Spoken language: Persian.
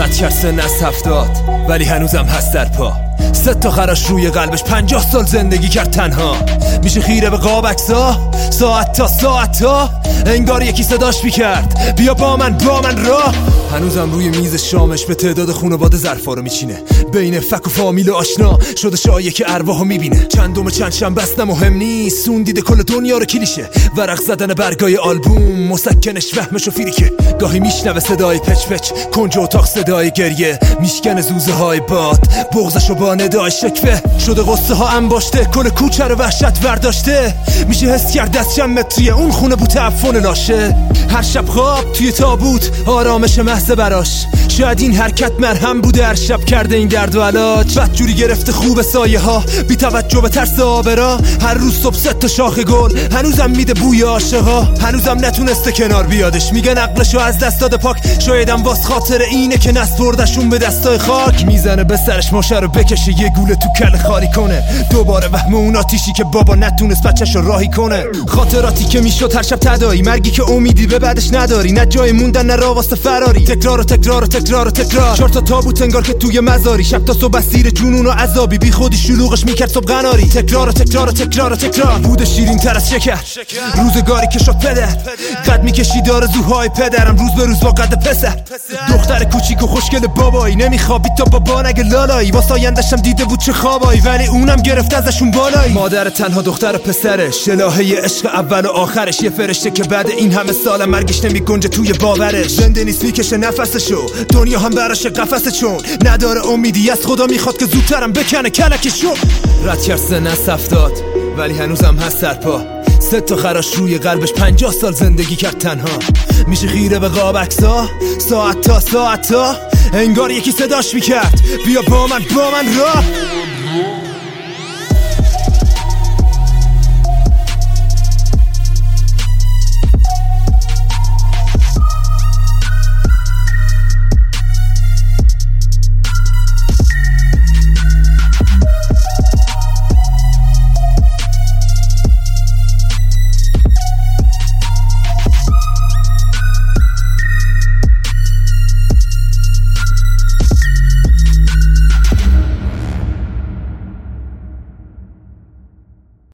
رد کرد سن از 70 ولی هنوزم هست در پا. 3 تا خراش روی قلبش 50 سال زندگی کرد تنها. میشه خیره به قاب عکسا ساعت تا انگار یکی صداش میکرد بیا با من راه. هنوزم روی میز شامش به تعداد خانواده ظرفا رو میچینه. بین فک و فامیل و آشنا شده شایعه که ارواحو میبینه. چندم چند شنبه است مهم نیست، اون دیده کل دنیا رو کلیشه. ورق زدن برگای آلبوم مسکنش وهمش و فیریکه. گاهی میشنوه صدای پچ کنج اتاق صدای گریه. میشکنه زوزه های باد بغضشو با ندای شکوه. شده قصه ها انباشته کل کوچه رو وحشت ورداشته. میشه حس کرد دست چند متریه اون خونه بوته عفون لاشه. هر شب خواب توی تابوت آرامش محض براش. شاید این حرکت مرهم بوده هر شب کرده این درد و علاج. بدجوری گرفته خوب سایه ها بی توجه به ترس آبرا. هر روز صبح 3 تا شاخ گل هنوزم میده بوی عاشقا. هنوزم نتونسته کنار بیادش میگن عقلشو از دست داده پاک. شایدم واس خاطر اینه که نست بردشون به دستای خاک. میزنه به سرش ماشه رو بکشه یه گوله تو کل خالی کنه. دوباره وهم اون آتیشی که بابا نتونست بچه‌شو راهی کنه. خاطراتی که میشد هر شب تدایی، مرگی که امیدی به بعدش نداری، نه جای موندن نه راه واسه فراری. تکرار 4 تا تابوت انگار که توی مزاری. شب تا صبح اسیر جنون و عذابی بی خودی شلوغش میکرد صبح قناری. تکرار بود شیرین تر از شکر. روزگاری که شد پدر قد میکشید آرزوهای پدرم روز به روز با قد پسر. دختر کوچیک و خوشگل بابایی نمیخوابید تا بابا نگه لالایی. واسه آینده‌شم دیده بود چه خوابایی ولی اونم گرفت ازشون بالایی. مادر تنها دختر پسرش الهه عشق اول و آخرش. یه فرشته که بعد این همه سال مرگش نمیگنجه توی باورش. زنده نیست میکشه نفسشو دنیا هم براش قفسه چون نداره امیدی از خدا میخواد که زودترم بکنه کلکشو. رد کرد سن از 70 ولی هنوزم هست در پا. 3 تا خراش روی قلبش 50 سال زندگی کرد تنها. میشه خیره به قاب عکسا ساعت تا انگار یکی صداش میکرد بیا با من راه.